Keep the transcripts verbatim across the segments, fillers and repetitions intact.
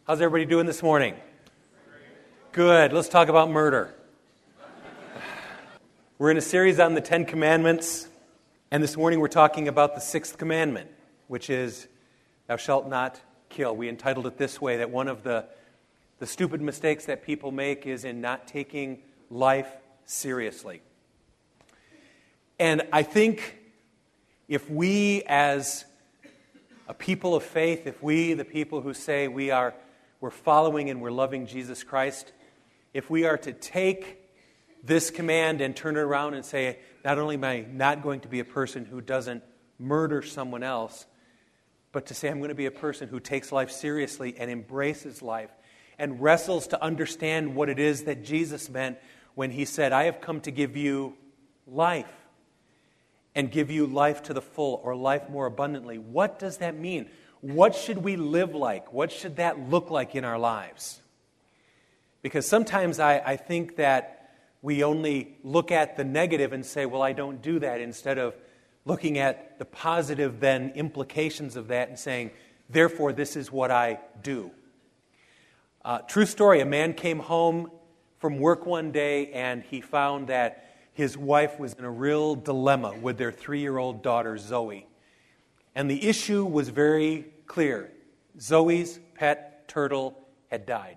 How's everybody doing this morning? Good. Let's talk about murder. We're in a series on the Ten Commandments, and this morning we're talking about the sixth commandment, which is, thou shalt not kill. We entitled it this way, that one of the, the stupid mistakes that people make is in not taking life seriously. And I think if we as a people of faith, if we, the people who say we are we're following and we're loving Jesus Christ, if we are to take this command and turn it around and say, not only am I not going to be a person who doesn't murder someone else, but to say I'm going to be a person who takes life seriously and embraces life and wrestles to understand what it is that Jesus meant when he said, I have come to give you life and give you life to the full, or life more abundantly. What does that mean? What should we live like? What should that look like in our lives? Because sometimes I, I think that we only look at the negative and say, well, I don't do that, instead of looking at the positive then implications of that and saying, therefore, this is what I do. Uh, true story, a man came home from work one day and he found that his wife was in a real dilemma with their three-year-old daughter, Zoe. And the issue was very clear. Zoe's pet turtle had died.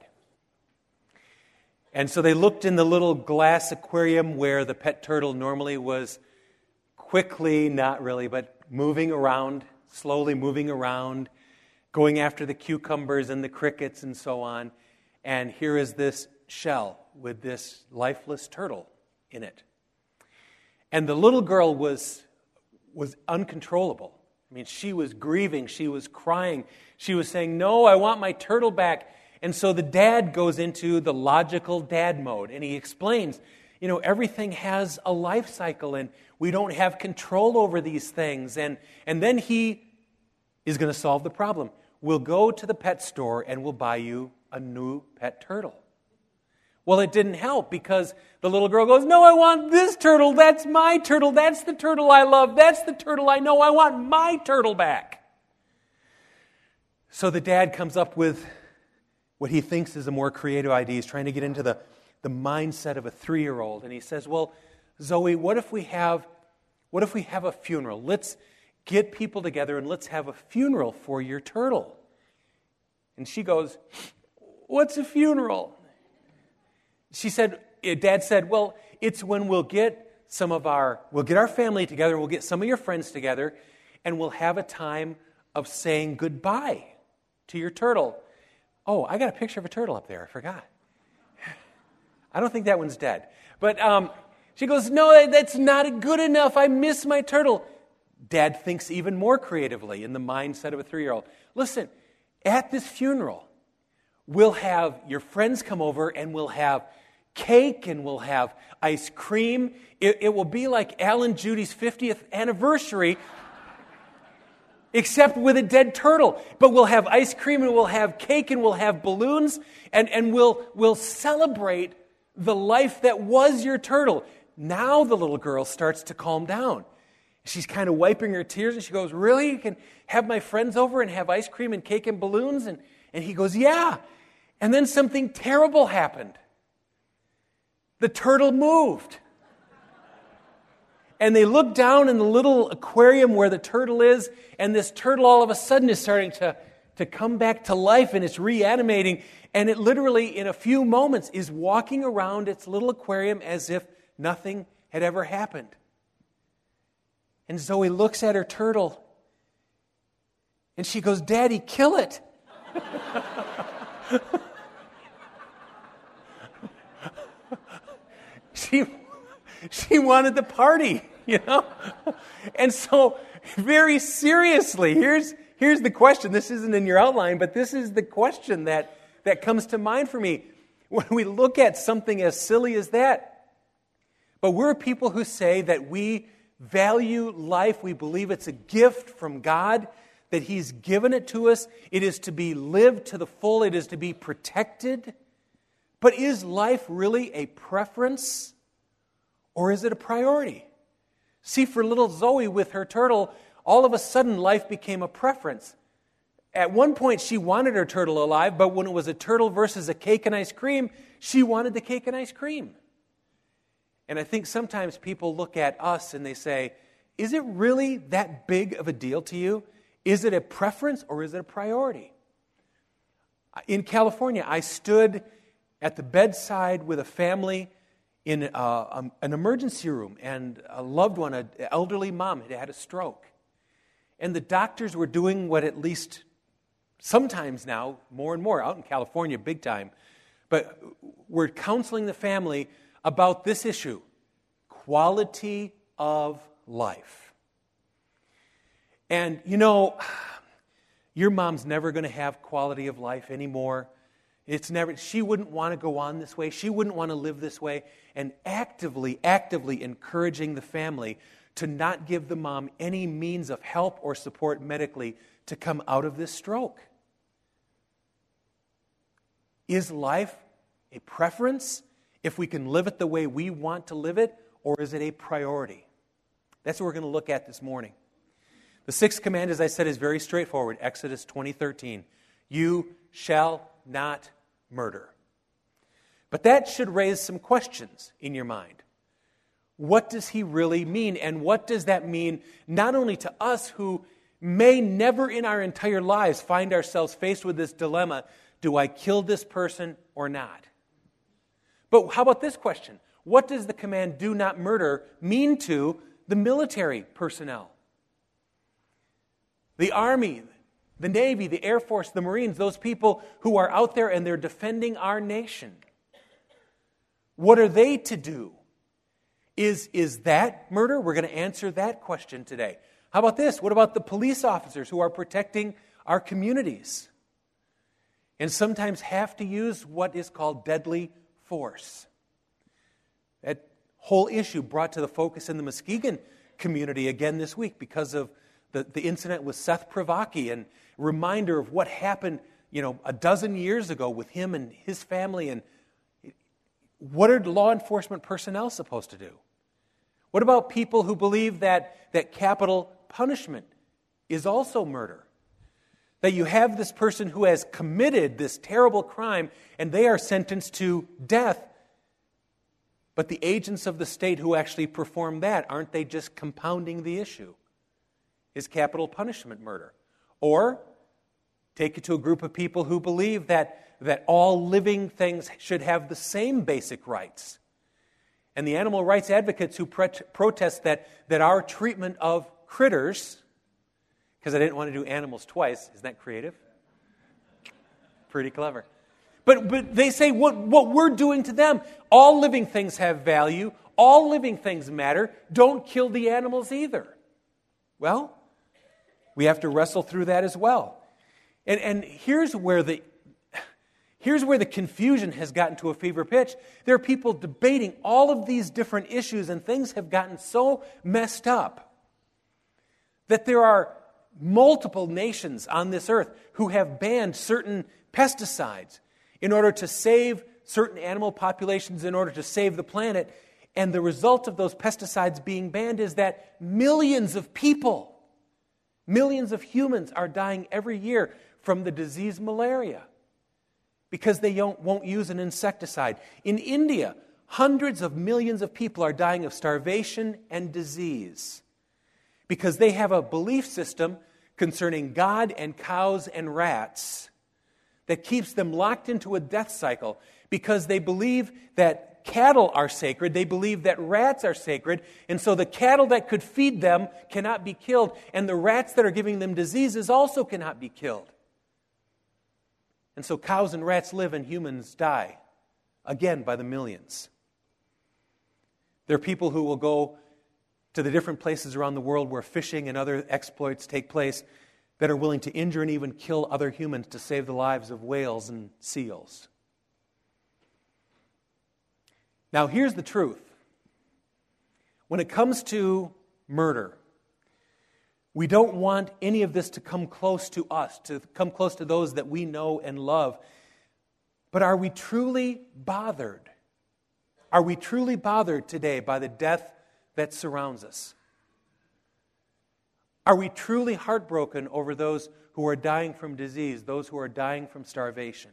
And so they looked in the little glass aquarium where the pet turtle normally was quickly, not really, but moving around, slowly moving around, going after the cucumbers and the crickets and so on. And here is this shell with this lifeless turtle in it. And the little girl was, was uncontrollable. I mean, she was grieving, she was crying, she was saying, no, I want my turtle back. And so the dad goes into the logical dad mode, and he explains, you know, everything has a life cycle, and we don't have control over these things. And, and then he is going to solve the problem. We'll go to the pet store, and we'll buy you a new pet turtle. Well, it didn't help, because the little girl goes, no, I want this turtle. That's my turtle. That's the turtle I love. That's the turtle I know. I want my turtle back. So the dad comes up with what he thinks is a more creative idea. He's trying to get into the, the mindset of a three-year-old. And he says, well, Zoe, what if we have, what if we have a funeral? Let's get people together and let's have a funeral for your turtle. And she goes, what's a funeral? She said, Dad said, well, it's when we'll get some of our, we'll get our family together, we'll get some of your friends together, and we'll have a time of saying goodbye to your turtle. Oh, I got a picture of a turtle up there, I forgot. I don't think that one's dead. But um, she goes, no, that's not good enough, I miss my turtle. Dad thinks even more creatively in the mindset of a three-year-old. Listen, at this funeral, we'll have your friends come over and we'll have cake and we'll have ice cream. It, it will be like Al and Judy's fiftieth anniversary, except with a dead turtle. But we'll have ice cream and we'll have cake and we'll have balloons and, and we'll, we'll celebrate the life that was your turtle. Now the little girl starts to calm down. She's kind of wiping her tears and she goes, really? You can have my friends over and have ice cream and cake and balloons? And, and he goes, yeah. And then something terrible happened. The turtle moved. And they look down in the little aquarium where the turtle is, and this turtle all of a sudden is starting to, to come back to life, and it's reanimating. And it literally, in a few moments, is walking around its little aquarium as if nothing had ever happened. And Zoe looks at her turtle, and she goes, Daddy, kill it. She, she wanted the party, you know? And so, very seriously, here's, here's the question. This isn't in your outline, but this is the question that, that comes to mind for me. When we look at something as silly as that, but we're people who say that we value life. We believe it's a gift from God, that He's given it to us. It is to be lived to the full. It is to be protected. But is life really a preference, or is it a priority? See, for little Zoe with her turtle, all of a sudden life became a preference. at one point she wanted her turtle alive, but when it was a turtle versus a cake and ice cream, she wanted the cake and ice cream. And I think sometimes people look at us and they say, is it really that big of a deal to you? Is it a preference or is it a priority? In California, I stood at the bedside with a family in uh, um, an emergency room, and a loved one, an elderly mom, had had a stroke. And the doctors were doing what at least sometimes now, more and more, out in California, big time, but we're counseling the family about this issue, quality of life. And, you know, your mom's never going to have quality of life anymore. It's never. She wouldn't want to go on this way. She wouldn't want to live this way. And actively, actively encouraging the family to not give the mom any means of help or support medically to come out of this stroke. Is life a preference if we can live it the way we want to live it, or is it a priority? That's what we're going to look at this morning. The sixth command, as I said, is very straightforward. Exodus twenty thirteen. You shall not murder. But that should raise some questions in your mind. What does he really mean? And what does that mean not only to us who may never in our entire lives find ourselves faced with this dilemma, do I kill this person or not? But how about this question? What does the command do not murder mean to the military personnel? The Army, the Navy, the Air Force, the Marines, those people who are out there and they're defending our nation. What are they to do? Is, is that murder? We're going to answer that question today. How about this? What about the police officers who are protecting our communities and sometimes have to use what is called deadly force? That whole issue brought to the focus in the Muskegon community again this week because of the, the incident with Seth Pravaki, and reminder of what happened, you know, a dozen years ago with him and his family. And what are law enforcement personnel supposed to do? What about people who believe that, that capital punishment is also murder? That you have this person who has committed this terrible crime and they are sentenced to death, but the agents of the state who actually perform that, aren't they just compounding the issue? Is capital punishment murder? Or take it to a group of people who believe that, that all living things should have the same basic rights. And the animal rights advocates who pre- protest that, that our treatment of critters, because I didn't want to do animals twice, isn't that creative? Pretty clever. But, but they say what, what we're doing to them, all living things have value, all living things matter, don't kill the animals either. Well, we have to wrestle through that as well. And, and here's where the here's where the confusion has gotten to a fever pitch. There are people debating all of these different issues, and things have gotten so messed up that there are multiple nations on this earth who have banned certain pesticides in order to save certain animal populations, in order to save the planet. And the result of those pesticides being banned is that millions of people, millions of humans are dying every year from the disease malaria because they don't, won't use an insecticide. In India, hundreds of millions of people are dying of starvation and disease because they have a belief system concerning God and cows and rats that keeps them locked into a death cycle because they believe that cattle are sacred, they believe that rats are sacred, and so the cattle that could feed them cannot be killed, and the rats that are giving them diseases also cannot be killed. And so cows and rats live and humans die, again by the millions. There are people who will go to the different places around the world where fishing and other exploits take place that are willing to injure and even kill other humans to save the lives of whales and seals. Now, here's the truth. When it comes to murder, we don't want any of this to come close to us, to come close to those that we know and love. But are we truly bothered? Are we truly bothered today by the death that surrounds us? Are we truly heartbroken over those who are dying from disease, those who are dying from starvation.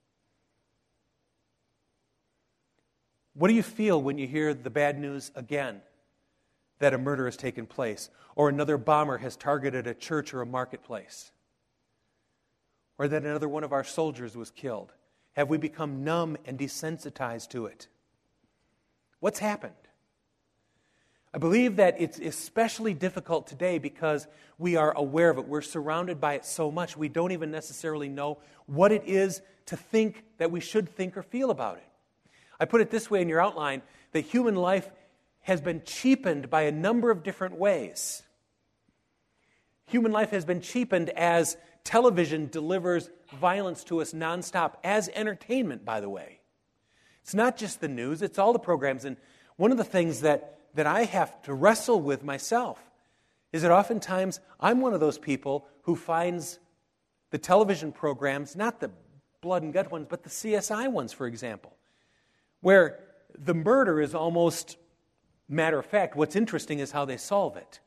What do you feel when you hear the bad news again that a murder has taken place, or another bomber has targeted a church or a marketplace, or that another one of our soldiers was killed? Have we become numb and desensitized to it? What's happened? I believe that it's especially difficult today because we are aware of it. We're surrounded by it so much, we don't even necessarily know what it is to think that we should think or feel about it. I put it this way in your outline, that human life has been cheapened by a number of different ways. Human life has been cheapened as television delivers violence to us nonstop, as entertainment, by the way. It's not just the news, it's all the programs. And one of the things that, that I have to wrestle with myself is that oftentimes I'm one of those people who finds the television programs, not the blood and gut ones, but the C S I ones, for example, where the murder is almost matter of fact. What's interesting is how they solve it.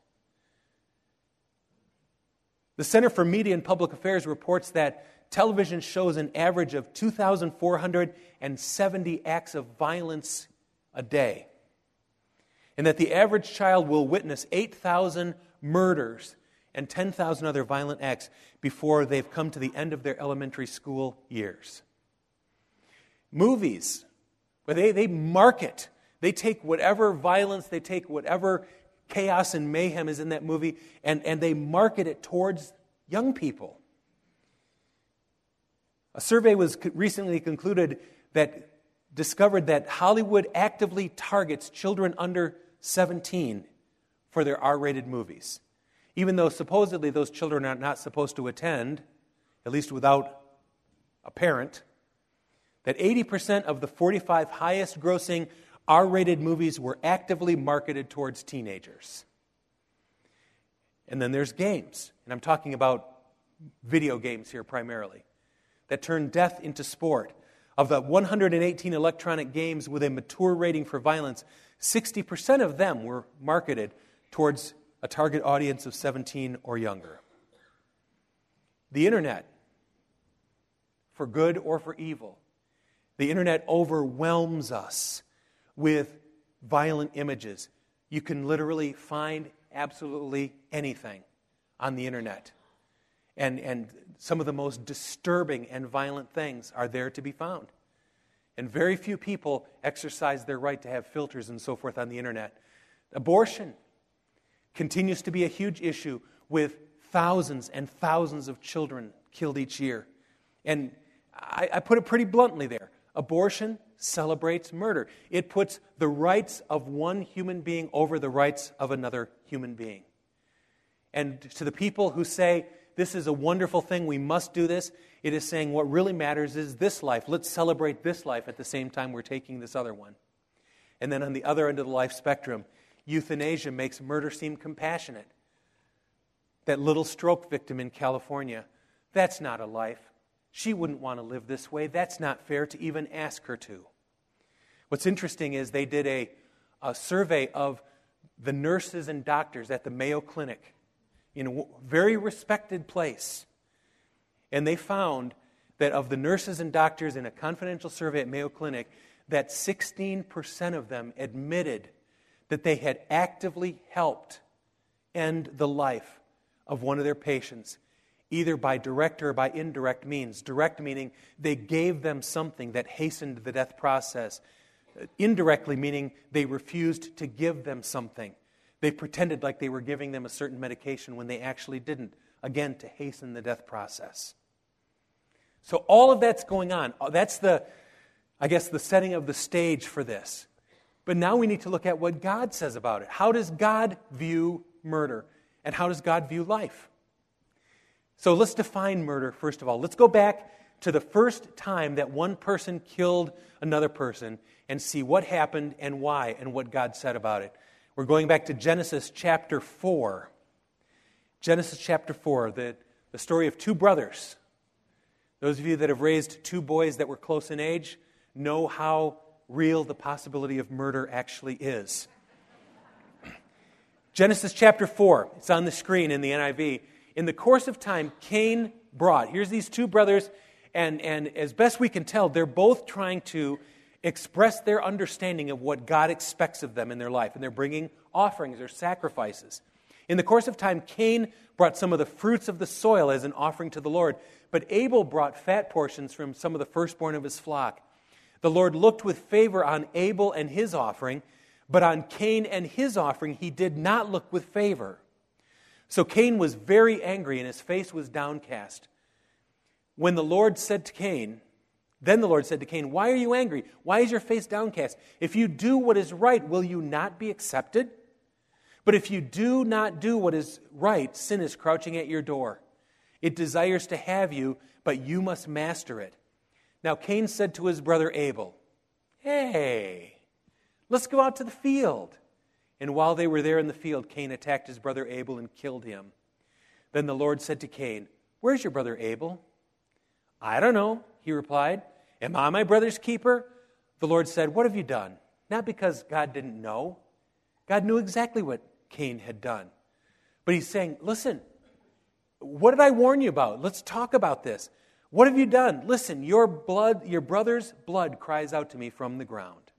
The Center for Media and Public Affairs reports that television shows an average of two thousand four hundred seventy acts of violence a day, and that the average child will witness eight thousand murders and ten thousand other violent acts before they've come to the end of their elementary school years. Movies, where they, they market, they take whatever violence, they take whatever chaos and mayhem is in that movie, and, and they market it towards young people. A survey was recently concluded that discovered that Hollywood actively targets children under seventeen for their R-rated movies, even though supposedly those children are not supposed to attend, at least without a parent. That eighty percent of the forty-five highest grossing R-rated movies were actively marketed towards teenagers. And then there's games, and I'm talking about video games here primarily, that turn death into sport. Of the one hundred eighteen electronic games with a mature rating for violence, sixty percent of them were marketed towards a target audience of seventeen or younger. The internet, for good or for evil, the internet overwhelms us with violent images. You can literally find absolutely anything on the internet. And, and some of the most disturbing and violent things are there to be found. And very few people exercise their right to have filters and so forth on the internet. Abortion continues to be a huge issue, with thousands and thousands of children killed each year. And I, I put it pretty bluntly there. Abortion celebrates murder. It puts the rights of one human being over the rights of another human being. And to the people who say, this is a wonderful thing, we must do this, it is saying what really matters is this life. Let's celebrate this life at the same time we're taking this other one. And then on the other end of the life spectrum, euthanasia makes murder seem compassionate. That little stroke victim in California, that's not a life. She wouldn't want to live this way. That's not fair to even ask her to. What's interesting is they did a, a survey of the nurses and doctors at the Mayo Clinic, in a very respected place. And they found that of the nurses and doctors in a confidential survey at Mayo Clinic, that sixteen percent of them admitted that they had actively helped end the life of one of their patients, either by direct or by indirect means. Direct meaning they gave them something that hastened the death process. Indirectly meaning they refused to give them something. They pretended like they were giving them a certain medication when they actually didn't, again, to hasten the death process. So all of that's going on. That's the, I guess, the setting of the stage for this. But now we need to look at what God says about it. How does God view murder? And how does God view life? So let's define murder, first of all. Let's go back to the first time that one person killed another person and see what happened and why and what God said about it. We're going back to Genesis chapter four. Genesis chapter four, the, the story of two brothers. Those of you that have raised two boys that were close in age know how real the possibility of murder actually is. Genesis chapter four, it's on the screen in the N I V. In the course of time, Cain brought, here's these two brothers, and, and as best we can tell, they're both trying to express their understanding of what God expects of them in their life, and they're bringing offerings or sacrifices. In the course of time, Cain brought some of the fruits of the soil as an offering to the Lord, but Abel brought fat portions from some of the firstborn of his flock. The Lord looked with favor on Abel and his offering, but on Cain and his offering he did not look with favor. So Cain was very angry and his face was downcast. When the Lord said to Cain, then the Lord said to Cain, "Why are you angry? Why is your face downcast? If you do what is right, will you not be accepted? But if you do not do what is right, sin is crouching at your door. It desires to have you, but you must master it." Now Cain said to his brother Abel, "Hey, let's go out to the field." And while they were there in the field, Cain attacked his brother Abel and killed him. Then the Lord said to Cain, "Where's your brother Abel?" "I don't know," he replied. "Am I my brother's keeper?" The Lord said, "What have you done?" Not because God didn't know. God knew exactly what Cain had done. But he's saying, listen, what did I warn you about? Let's talk about this. What have you done? Listen, your blood, your brother's blood cries out to me from the ground.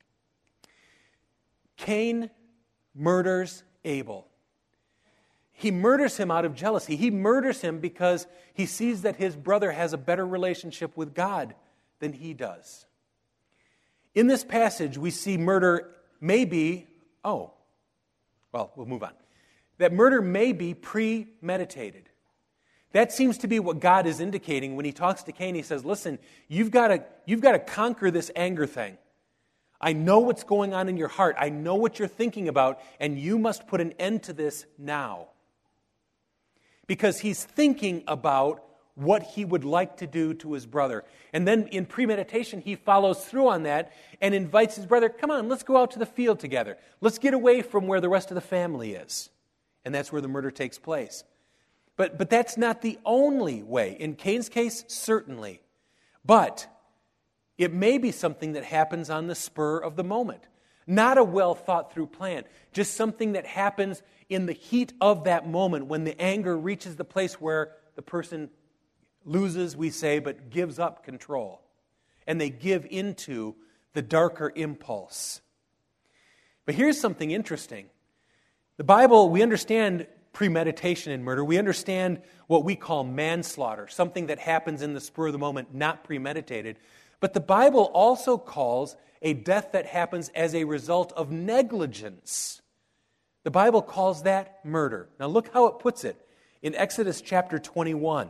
Cain murders Abel. He murders him out of jealousy. He murders him because he sees that his brother has a better relationship with God than he does. In this passage, we see murder may be, oh, well, we'll move on. That murder may be premeditated. That seems to be what God is indicating when he talks to Cain. He says, listen, you've got to, you've got to conquer this anger thing. I know what's going on in your heart. I know what you're thinking about, and you must put an end to this now. Because he's thinking about what he would like to do to his brother. And then in premeditation, he follows through on that and invites his brother, come on, let's go out to the field together. Let's get away from where the rest of the family is. And that's where the murder takes place. But, but that's not the only way. In Cain's case, certainly. But it may be something that happens on the spur of the moment. Not a well thought through plan. Just something that happens in the heat of that moment when the anger reaches the place where the person loses, we say, but gives up control. And they give into the darker impulse. But here's something interesting. The Bible, we understand premeditation in murder. We understand what we call manslaughter, something that happens in the spur of the moment, not premeditated. But the Bible also calls a death that happens as a result of negligence. The Bible calls that murder. Now look how it puts it in Exodus chapter twenty-one.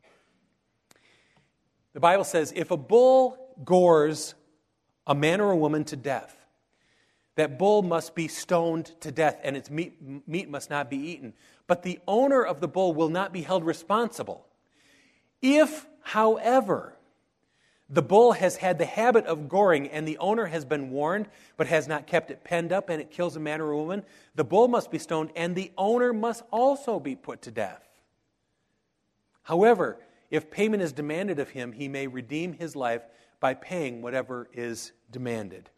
The Bible says, if a bull gores a man or a woman to death, that bull must be stoned to death and its meat, meat must not be eaten. But the owner of the bull will not be held responsible. If, however, the bull has had the habit of goring and the owner has been warned but has not kept it penned up and it kills a man or a woman, the bull must be stoned and the owner must also be put to death. However, if payment is demanded of him, he may redeem his life by paying whatever is demanded.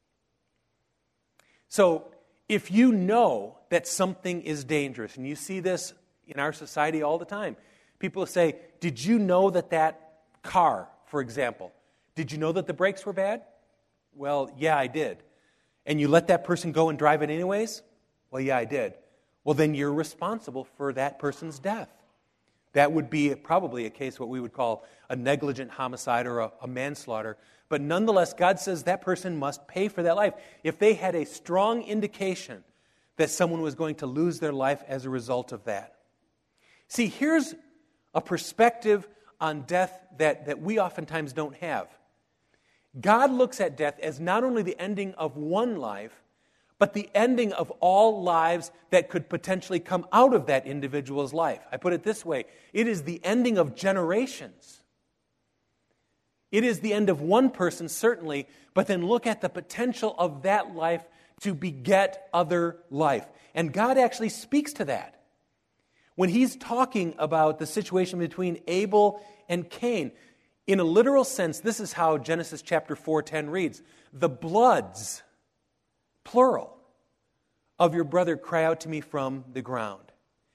So, if you know that something is dangerous, and you see this in our society all the time, people say, did you know that that car, for example, did you know that the brakes were bad? Well, yeah, I did. And you let that person go and drive it anyways? Well, yeah, I did. Well, then you're responsible for that person's death. That would be probably a case what we would call a negligent homicide or a, a manslaughter. But nonetheless, God says that person must pay for that life. If they had a strong indication that someone was going to lose their life as a result of that. See, here's a perspective on death that, that we oftentimes don't have. God looks at death as not only the ending of one life, but the ending of all lives that could potentially come out of that individual's life. I put it this way, it is the ending of generations. It is the end of one person, certainly, but then look at the potential of that life to beget other life. And God actually speaks to that. When he's talking about the situation between Abel and Cain, in a literal sense, this is how Genesis chapter four ten reads, the bloods, plural, of your brother cry out to me from the ground.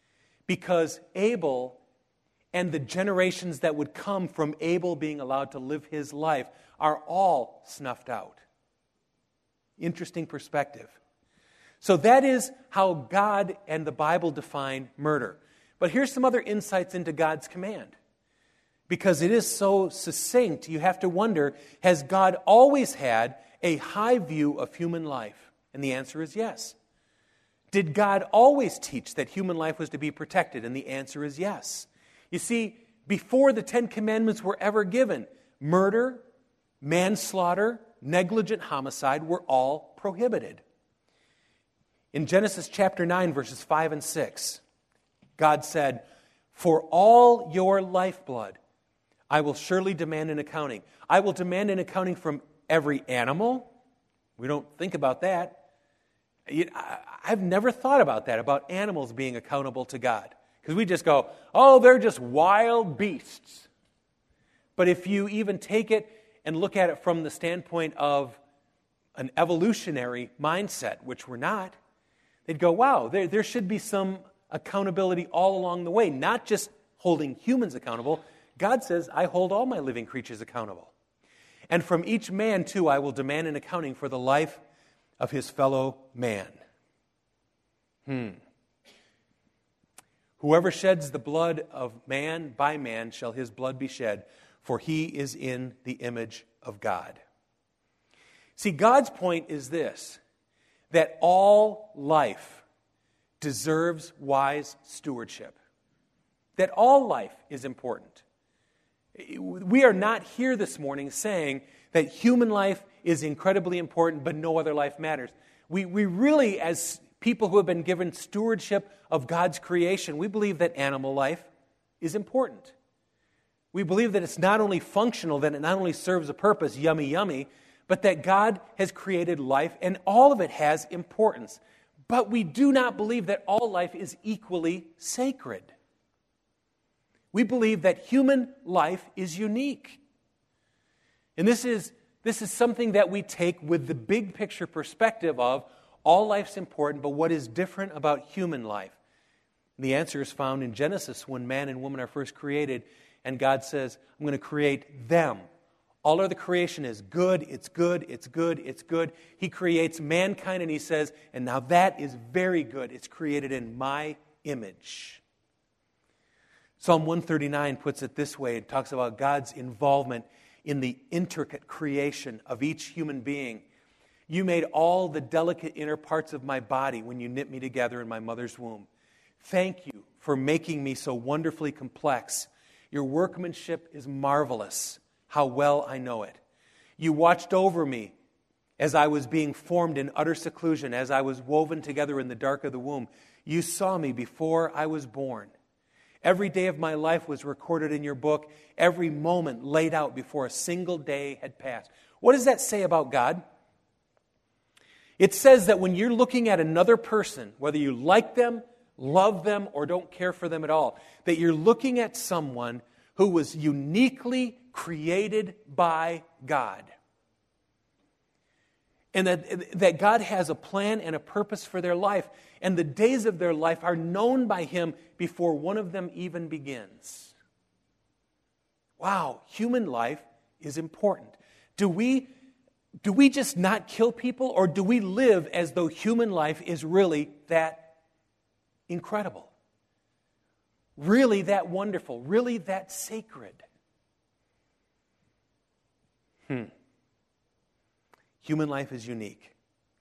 because Abel and the generations that would come from Abel being allowed to live his life are all snuffed out. Interesting perspective. So that is how God and the Bible define murder. But here's some other insights into God's command. Because it is so succinct, you have to wonder, has God always had a high view of human life? And the answer is yes. Did God always teach that human life was to be protected? And the answer is yes. You see, before the Ten Commandments were ever given, murder, manslaughter, negligent homicide were all prohibited. In Genesis chapter nine, verses five and six, God said, "For all your lifeblood, I will surely demand an accounting. I will demand an accounting from every animal." We don't think about that. I've never thought about that, about animals being accountable to God. Because we just go, oh, they're just wild beasts. But if you even take it and look at it from the standpoint of an evolutionary mindset, which we're not, they'd go, wow, there, there should be some accountability all along the way, not just holding humans accountable. God says, I hold all my living creatures accountable. And from each man, too, I will demand an accounting for the life of his fellow man. Hmm. Whoever sheds the blood of man by man shall his blood be shed, for he is in the image of God. See, God's point is this, that all life deserves wise stewardship. That all life is important. We are not here this morning saying that human life is incredibly important, but no other life matters. We, we really, as people who have been given stewardship of God's creation, we believe that animal life is important. We believe that it's not only functional, that it not only serves a purpose, yummy, yummy, but that God has created life and all of it has importance. But we do not believe that all life is equally sacred. We believe that human life is unique. And this is, this is something that we take with the big picture perspective of all life's important, but what is different about human life? And the answer is found in Genesis when man and woman are first created, and God says, I'm going to create them. All of the creation is good, it's good, it's good, it's good. He creates mankind and he says, and now that is very good. It's created in my image. Psalm one thirty-nine puts it this way. It talks about God's involvement in the intricate creation of each human being. You made all the delicate inner parts of my body when you knit me together in my mother's womb. Thank you for making me so wonderfully complex. Your workmanship is marvelous. How well I know it. You watched over me as I was being formed in utter seclusion, as I was woven together in the dark of the womb. You saw me before I was born. Every day of my life was recorded in your book, every moment laid out before a single day had passed. What does that say about God? It says that when you're looking at another person, whether you like them, love them, or don't care for them at all, that you're looking at someone who was uniquely created by God. And that, that God has a plan and a purpose for their life. And the days of their life are known by Him before one of them even begins. Wow, human life is important. Do we, do we just not kill people, or do we live as though human life is really that incredible? Really that wonderful? Really that sacred? Hmm. Human life is unique.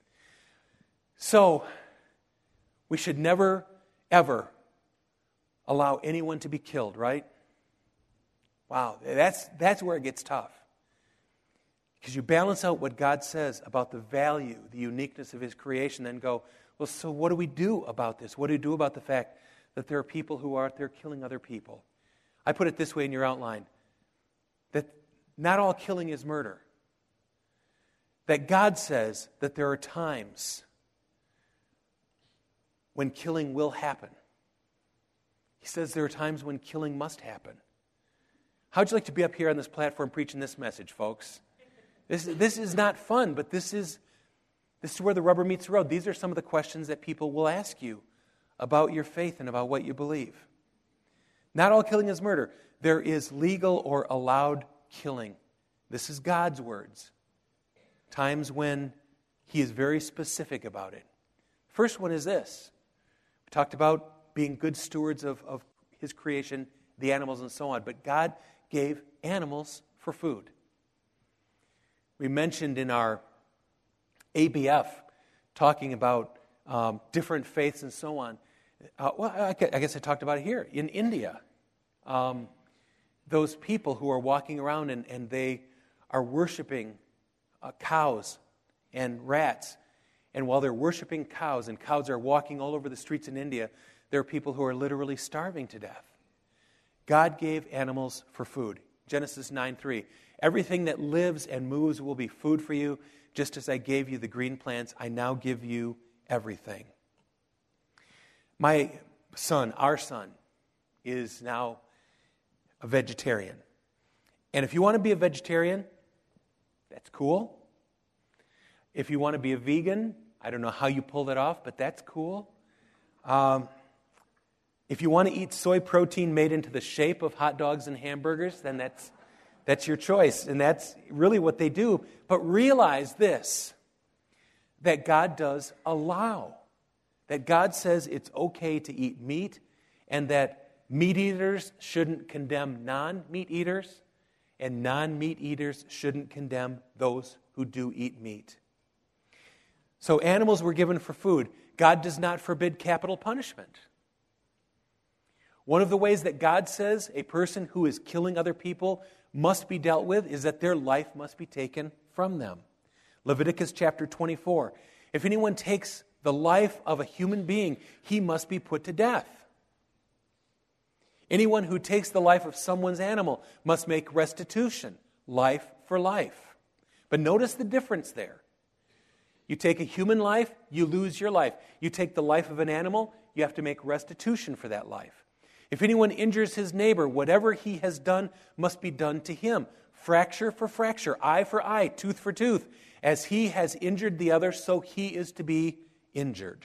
So, we should never, ever allow anyone to be killed, right? Wow, that's, that's where it gets tough. Because you balance out what God says about the value, the uniqueness of His creation, then go, well, so what do we do about this? What do we do about the fact that there are people who are out there killing other people? I put it this way in your outline, that not all killing is murder. That God says that there are times when killing will happen. He says there are times when killing must happen. How'd you like to be up here on this platform preaching this message, folks? This, this is not fun, but this is, this is where the rubber meets the road. These are some of the questions that people will ask you about your faith and about what you believe. Not all killing is murder. There is legal or allowed killing. This is God's words. Times when He is very specific about it. First one is this. We talked about being good stewards of, of His creation, the animals and so on. But God gave animals for food. We mentioned in our A B F, talking about um, different faiths and so on. Uh, well, I guess I talked about it here. In India, um, those people who are walking around and, and they are worshiping uh, cows and rats. And while they're worshiping cows, and cows are walking all over the streets in India, there are people who are literally starving to death. God gave animals for food. Genesis nine three. Everything that lives and moves will be food for you. Just as I gave you the green plants, I now give you everything. My son, our son, is now a vegetarian. And if you want to be a vegetarian, that's cool. If you want to be a vegan, I don't know how you pull that off, but that's cool. Um, if you want to eat soy protein made into the shape of hot dogs and hamburgers, then that's that's your choice. And that's really what they do. But realize this, that God does allow. That God says it's okay to eat meat, and that meat eaters shouldn't condemn non-meat eaters, and non-meat eaters shouldn't condemn those who do eat meat. So animals were given for food. God does not forbid capital punishment. One of the ways that God says a person who is killing other people must be dealt with is that their life must be taken from them. Leviticus chapter twenty-four. If anyone takes the life of a human being, he must be put to death. Anyone who takes the life of someone's animal must make restitution, life for life. But notice the difference there. You take a human life, you lose your life. You take the life of an animal, you have to make restitution for that life. If anyone injures his neighbor, whatever he has done must be done to him. Fracture for fracture, eye for eye, tooth for tooth. As he has injured the other, so he is to be injured.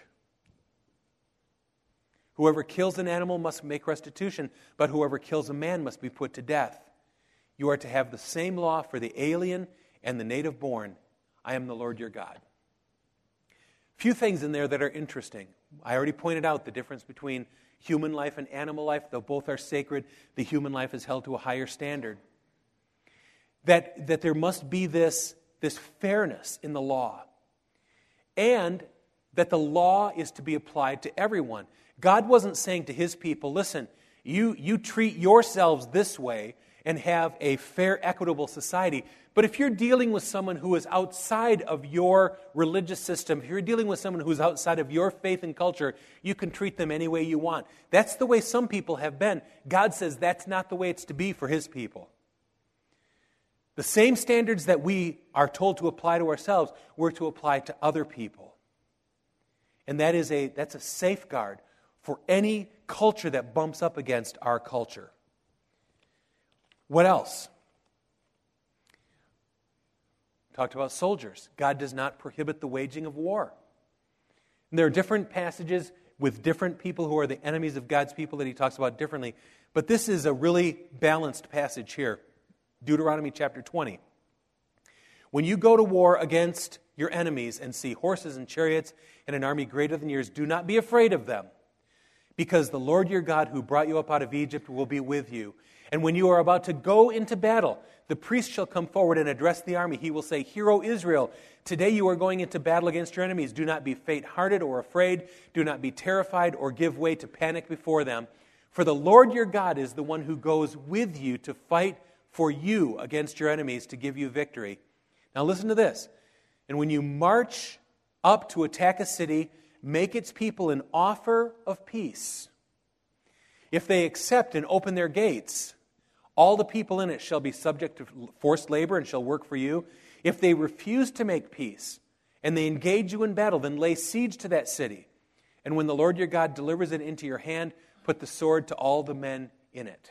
Whoever kills an animal must make restitution, but whoever kills a man must be put to death. You are to have the same law for the alien and the native born. I am the Lord your God. Few things in there that are interesting. I already pointed out the difference between human life and animal life. Though both are sacred, the human life is held to a higher standard. That, that there must be this, this fairness in the law. And that the law is to be applied to everyone. God wasn't saying to His people, listen, you, you treat yourselves this way and have a fair, equitable society. But if you're dealing with someone who is outside of your religious system, if you're dealing with someone who's outside of your faith and culture, you can treat them any way you want. That's the way some people have been. God says that's not the way it's to be for His people. The same standards that we are told to apply to ourselves, we're to apply to other people. And that is a that's a safeguard for any culture that bumps up against our culture. What else? Talked about soldiers. God does not prohibit the waging of war. And there are different passages with different people who are the enemies of God's people that He talks about differently. But this is a really balanced passage here. Deuteronomy chapter twenty. When you go to war against your enemies and see horses and chariots and an army greater than yours, do not be afraid of them, because the Lord your God who brought you up out of Egypt will be with you. And when you are about to go into battle, the priest shall come forward and address the army. He will say, Hear, O Israel, today you are going into battle against your enemies. Do not be faint-hearted or afraid. Do not be terrified or give way to panic before them. For the Lord your God is the one who goes with you to fight for you against your enemies to give you victory. Now listen to this. And when you march up to attack a city, make its people an offer of peace. If they accept and open their gates, all the people in it shall be subject to forced labor and shall work for you. If they refuse to make peace and they engage you in battle, then lay siege to that city. And when the Lord your God delivers it into your hand, put the sword to all the men in it.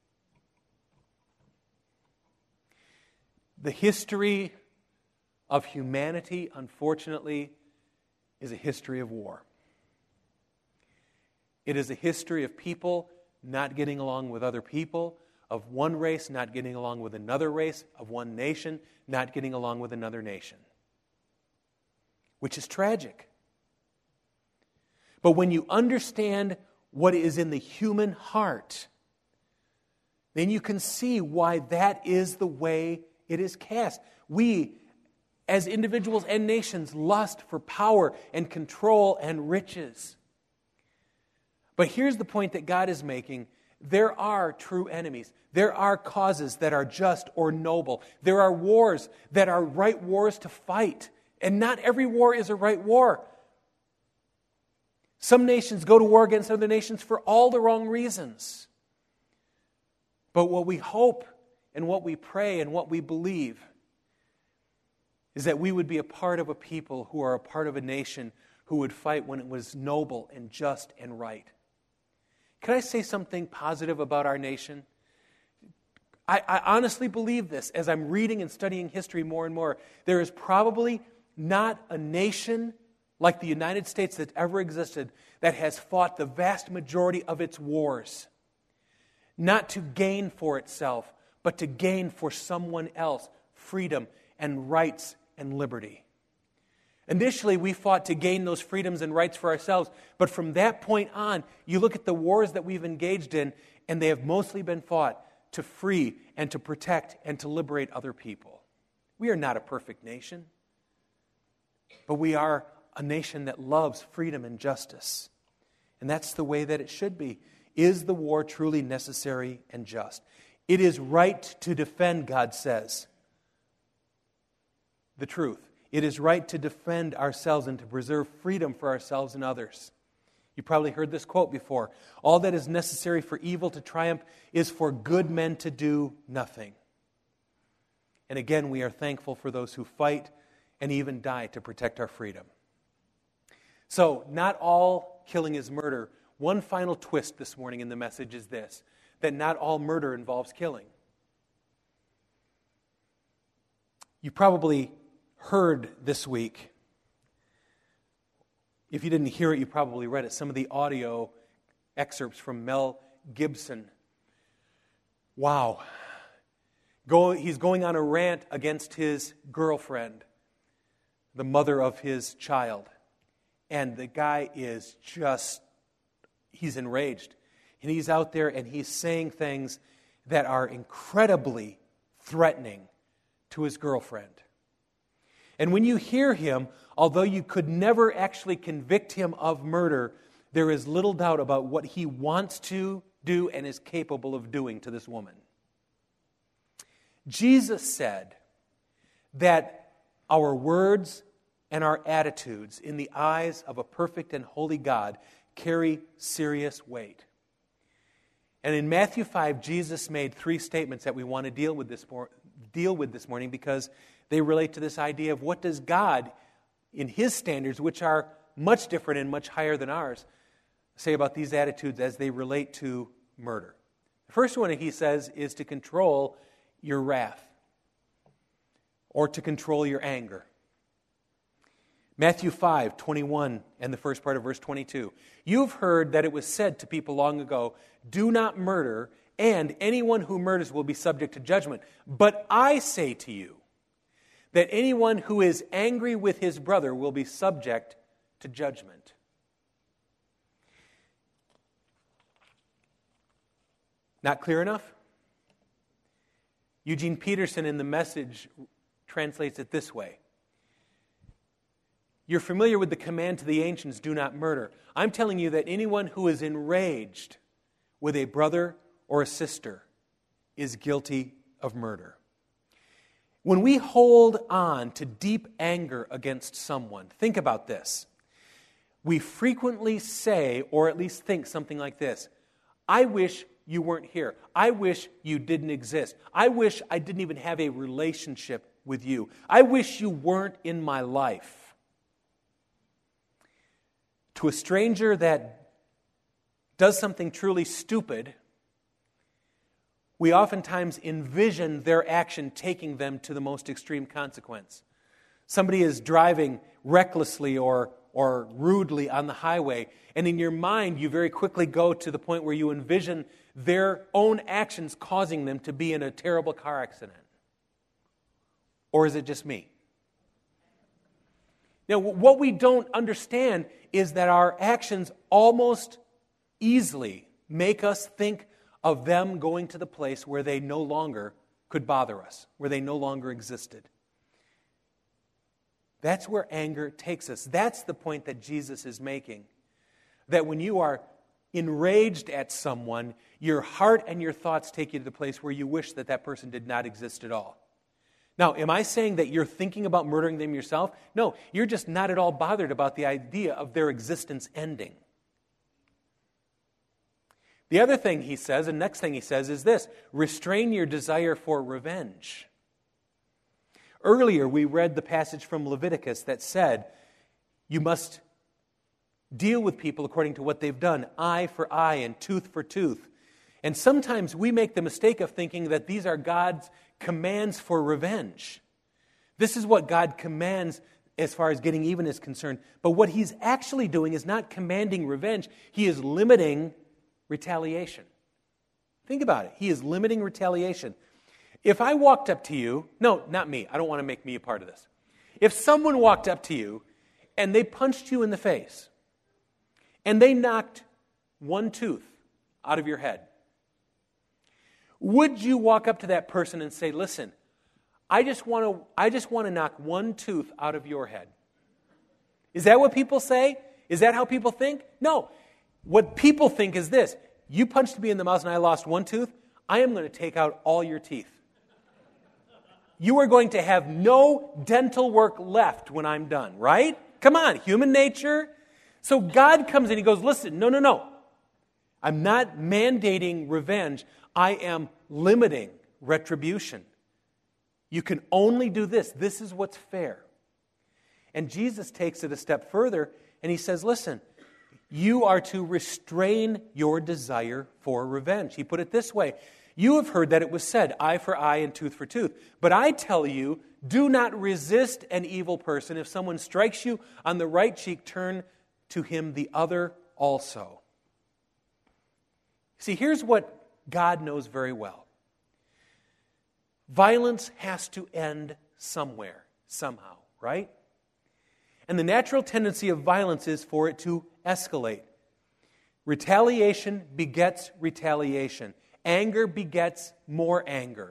The history of humanity, unfortunately, is a history of war. It is a history of people not getting along with other people, of one race not getting along with another race, of one nation not getting along with another nation. Which is tragic. But when you understand what is in the human heart, then you can see why that is the way it is cast. We, as individuals and nations, lust for power and control and riches. But here's the point that God is making. There are true enemies. There are causes that are just or noble. There are wars that are right wars to fight. And not every war is a right war. Some nations go to war against other nations for all the wrong reasons. But what we hope and what we pray and what we believe is that we would be a part of a people who are a part of a nation who would fight when it was noble and just and right. Can I say something positive about our nation? I, I honestly believe this as I'm reading and studying history more and more. There is probably not a nation like the United States that ever existed that has fought the vast majority of its wars, not to gain for itself, but to gain for someone else freedom and rights and liberty. Initially, we fought to gain those freedoms and rights for ourselves, but from that point on, you look at the wars that we've engaged in, and they have mostly been fought to free and to protect and to liberate other people. We are not a perfect nation, but we are a nation that loves freedom and justice. And that's the way that it should be. Is the war truly necessary and just? It is right to defend, God says, the truth. It is right to defend ourselves and to preserve freedom for ourselves and others. You probably heard this quote before. All that is necessary for evil to triumph is for good men to do nothing. And again, we are thankful for those who fight and even die to protect our freedom. So, not all killing is murder. One final twist this morning in the message is this, that not all murder involves killing. You probably heard this week, if you didn't hear it, you probably read it, some of the audio excerpts from Mel Gibson. Wow. Go, he's going on a rant against his girlfriend, the mother of his child. And the guy is just, he's enraged. And he's out there and he's saying things that are incredibly threatening to his girlfriend. And when you hear him, although you could never actually convict him of murder, there is little doubt about what he wants to do and is capable of doing to this woman. Jesus said that our words and our attitudes in the eyes of a perfect and holy God carry serious weight. And in Matthew five, Jesus made three statements that we want to deal with this, mor- deal with this morning because they relate to this idea of what does God, in His standards, which are much different and much higher than ours, say about these attitudes as they relate to murder. The first one, He says, is to control your wrath or to control your anger. Matthew five, twenty-one, and the first part of verse twenty-two. You've heard that it was said to people long ago, do not murder, and anyone who murders will be subject to judgment. But I say to you that anyone who is angry with his brother will be subject to judgment. Not clear enough? Eugene Peterson in The Message translates it this way. You're familiar with the command to the ancients, do not murder. I'm telling you that anyone who is enraged with a brother or a sister is guilty of murder. When we hold on to deep anger against someone, think about this. We frequently say, or at least think something like this, I wish you weren't here. I wish you didn't exist. I wish I didn't even have a relationship with you. I wish you weren't in my life. To a stranger that does something truly stupid, we oftentimes envision their action taking them to the most extreme consequence. Somebody is driving recklessly or, or rudely on the highway. And in your mind, you very quickly go to the point where you envision their own actions causing them to be in a terrible car accident. Or is it just me? Now, what we don't understand is that our actions almost easily make us think of them going to the place where they no longer could bother us, where they no longer existed. That's where anger takes us. That's the point that Jesus is making. That when you are enraged at someone, your heart and your thoughts take you to the place where you wish that that person did not exist at all. Now, am I saying that you're thinking about murdering them yourself? No, you're just not at all bothered about the idea of their existence ending. The other thing he says, and next thing he says, is this: restrain your desire for revenge. Earlier, we read the passage from Leviticus that said, you must deal with people according to what they've done, eye for eye and tooth for tooth. And sometimes we make the mistake of thinking that these are God's commands for revenge. This is what God commands as far as getting even is concerned. But what he's actually doing is not commanding revenge. He is limiting retaliation. Think about it. He is limiting retaliation. If I walked up to you, no, not me. I don't want to make me a part of this. If someone walked up to you and they punched you in the face and they knocked one tooth out of your head, would you walk up to that person and say, listen, I just want to I just want to knock one tooth out of your head? Is that what people say? Is that how people think? No. What people think is this: you punched me in the mouth and I lost one tooth, I am going to take out all your teeth. You are going to have no dental work left when I'm done, right? Come on, human nature. So God comes in, he goes, listen, no, no, no. I'm not mandating revenge. I am limiting retribution. You can only do this. This is what's fair. And Jesus takes it a step further, and he says, listen, you are to restrain your desire for revenge. He put it this way: you have heard that it was said, eye for eye and tooth for tooth. But I tell you, do not resist an evil person. If someone strikes you on the right cheek, turn to him the other also. See, here's what God knows very well. Violence has to end somewhere, somehow, right? And the natural tendency of violence is for it to escalate. Retaliation begets retaliation. Anger begets more anger.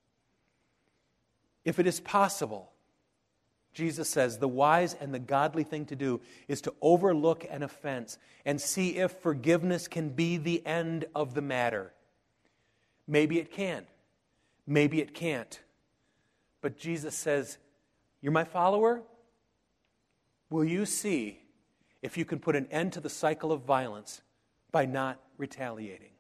If it is possible, Jesus says, the wise and the godly thing to do is to overlook an offense and see if forgiveness can be the end of the matter. Maybe it can. Maybe it can't. But Jesus says, you're my follower? Will you see if you can put an end to the cycle of violence by not retaliating?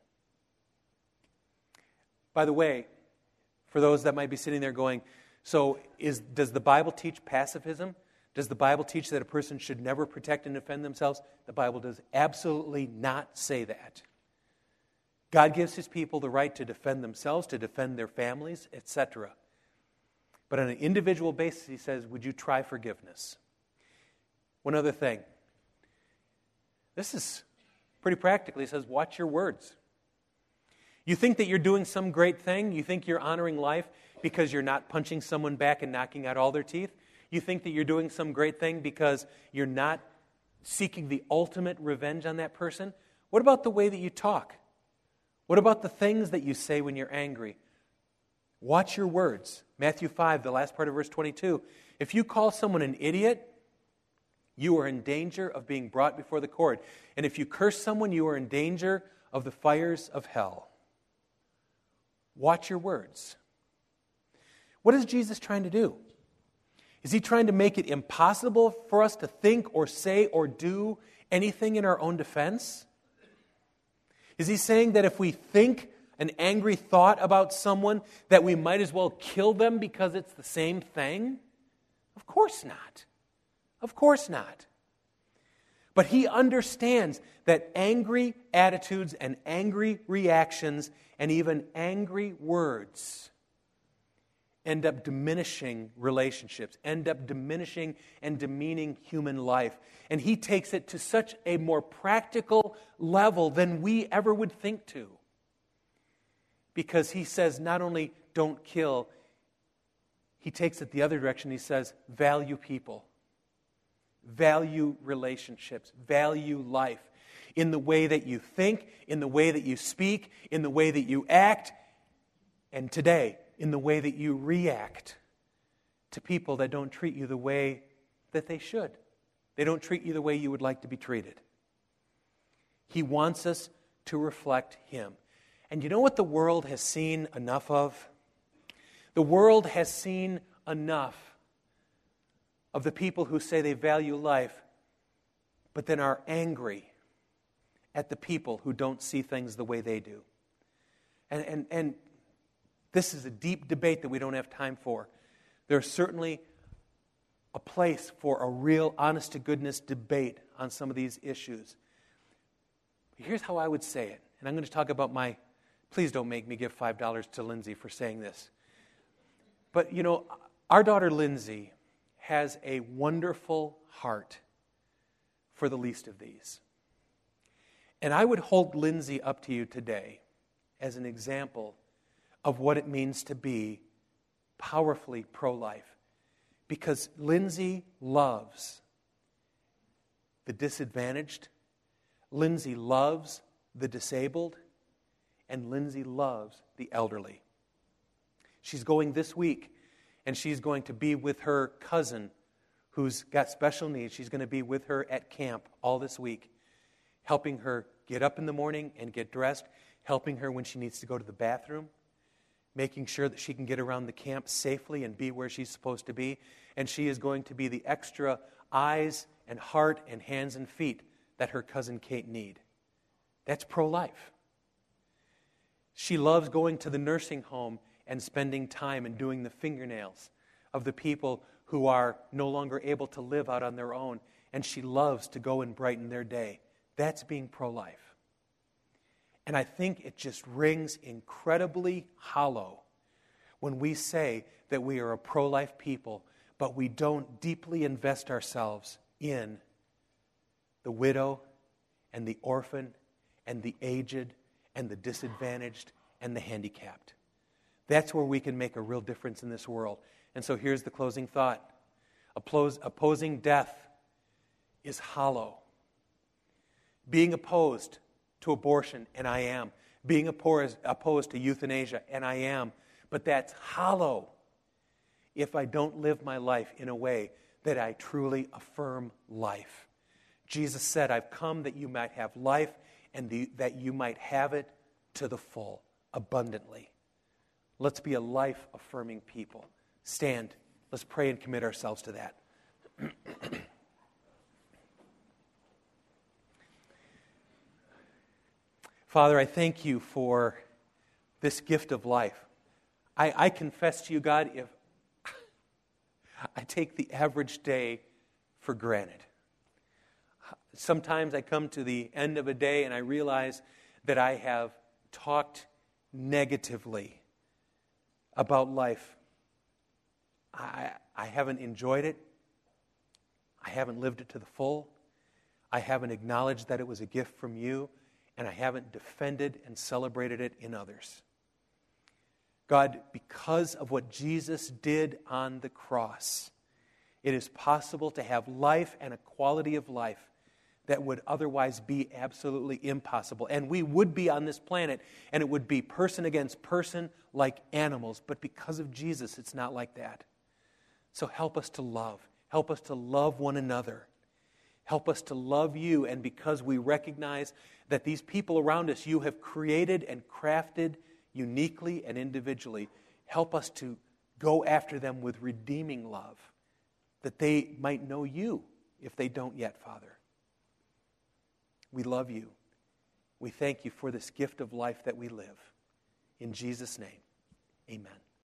By the way, for those that might be sitting there going, so is, does the Bible teach pacifism? Does the Bible teach that a person should never protect and defend themselves? The Bible does absolutely not say that. God gives his people the right to defend themselves, to defend their families, et cetera. But on an individual basis, he says, would you try forgiveness? One other thing. This is pretty practical. He says, watch your words. You think that you're doing some great thing? You think you're honoring life because you're not punching someone back and knocking out all their teeth? You think that you're doing some great thing because you're not seeking the ultimate revenge on that person? What about the way that you talk? What about the things that you say when you're angry? Watch your words. Matthew five, the last part of verse twenty-two. If you call someone an idiot, you are in danger of being brought before the court. And if you curse someone, you are in danger of the fires of hell. Watch your words. What is Jesus trying to do? Is he trying to make it impossible for us to think or say or do anything in our own defense? Is he saying that if we think an angry thought about someone, that we might as well kill them because it's the same thing? Of course not. Of course not. But he understands that angry attitudes and angry reactions and even angry words end up diminishing relationships, end up diminishing and demeaning human life. And he takes it to such a more practical level than we ever would think to. Because he says not only don't kill, he takes it the other direction. He says value people, value relationships, value life in the way that you think, in the way that you speak, in the way that you act, and today, in the way that you react to people that don't treat you the way that they should. They don't treat you the way you would like to be treated. He wants us to reflect him. And you know what the world has seen enough of? The world has seen enough of the people who say they value life, but then are angry at the people who don't see things the way they do. And, and, and this is a deep debate that we don't have time for. There's certainly a place for a real, honest-to-goodness debate on some of these issues. Here's how I would say it, and I'm going to talk about my... Please don't make me give five dollars to Lindsay for saying this. But, you know, our daughter Lindsay has a wonderful heart for the least of these. And I would hold Lindsay up to you today as an example of what it means to be powerfully pro-life. Because Lindsay loves the disadvantaged, Lindsay loves the disabled, and Lindsay loves the elderly. She's going this week, and she's going to be with her cousin who's got special needs. She's going to be with her at camp all this week, helping her get up in the morning and get dressed, helping her when she needs to go to the bathroom, making sure that she can get around the camp safely and be where she's supposed to be. And she is going to be the extra eyes and heart and hands and feet that her cousin Kate need. That's pro-life. She loves going to the nursing home and spending time and doing the fingernails of the people who are no longer able to live out on their own. And she loves to go and brighten their day. That's being pro-life. And I think it just rings incredibly hollow when we say that we are a pro-life people, but we don't deeply invest ourselves in the widow and the orphan and the aged and the disadvantaged and the handicapped. That's where we can make a real difference in this world. And so here's the closing thought. Oppose, opposing death is hollow. Being opposed to abortion, and I am. Being opposed, opposed to euthanasia, and I am. But that's hollow if I don't live my life in a way that I truly affirm life. Jesus said, I've come that you might have life and the, that you might have it to the full, abundantly. Let's be a life-affirming people. Stand. Let's pray and commit ourselves to that. Father, I thank you for this gift of life. I, I confess to you, God, if I take the average day for granted. Sometimes I come to the end of a day and I realize that I have talked negatively about life. I, I haven't enjoyed it. I haven't lived it to the full. I haven't acknowledged that it was a gift from you. And I haven't defended and celebrated it in others. God, because of what Jesus did on the cross, it is possible to have life and a quality of life that would otherwise be absolutely impossible. And we would be on this planet, and it would be person against person like animals. But because of Jesus, it's not like that. So help us to love. Help us to love one another. Help us to love you, and because we recognize that these people around us you have created and crafted uniquely and individually, help us to go after them with redeeming love, that they might know you if they don't yet, Father. We love you. We thank you for this gift of life that we live. In Jesus' name, amen.